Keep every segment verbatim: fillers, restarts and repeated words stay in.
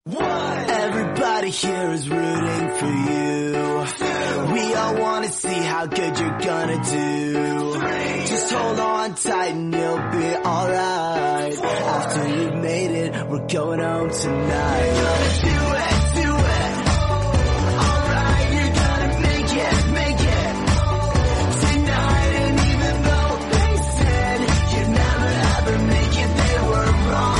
One. Everybody here is rooting for you. Two. We all want to see how good you're gonna do. Three. Just hold on tight and you'll be alright. After you've made it, we're going home tonight. You're gonna do it, do it. Alright, you're gonna make it, make it. Tonight, and even though they said you'd never ever make it, they were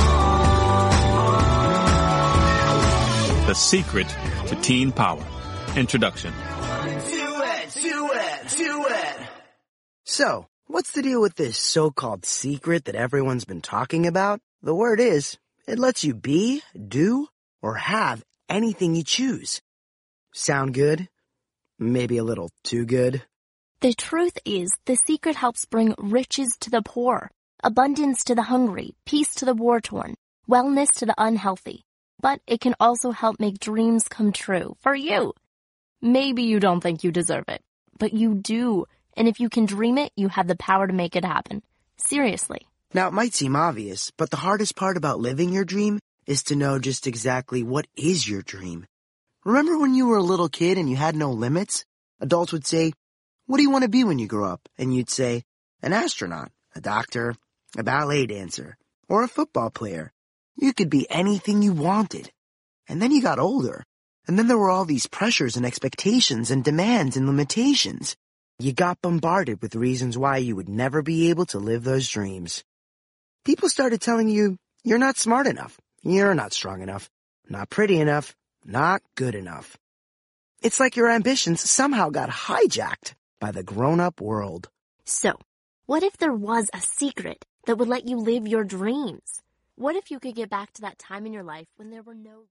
wrong. The Secret to Teen Power. Introduction. Do it, do it, do it. So, what's the deal with this so-called secret that everyone's been talking about? The word is, it lets you be, do, or have anything you choose. Sound good? Maybe a little too good? The truth is, the secret helps bring riches to the poor, abundance to the hungry, peace to the war-torn, wellness to the unhealthy. But it can also help make dreams come true for you. Maybe you don't think you deserve it, but you do. And if you can dream it, you have the power to make it happen. Seriously. Now, it might seem obvious, but the hardest part about living your dream is to know just exactly what is your dream. Remember when you were a little kid and you had no limits? Adults would say, "What do you want to be when you grow up?" And you'd say, "An astronaut, a doctor, a ballet dancer, or a football player." You could be anything you wanted. And then you got older. And then there were all these pressures and expectations and demands and limitations. You got bombarded with reasons why you would never be able to live those dreams. People started telling you, you're not smart enough, you're not strong enough, not pretty enough, not good enough. It's like your ambitions somehow got hijacked by the grown-up world. So, what if there was a secret that would let you live your dreams? What if you could get back to that time in your life when there were no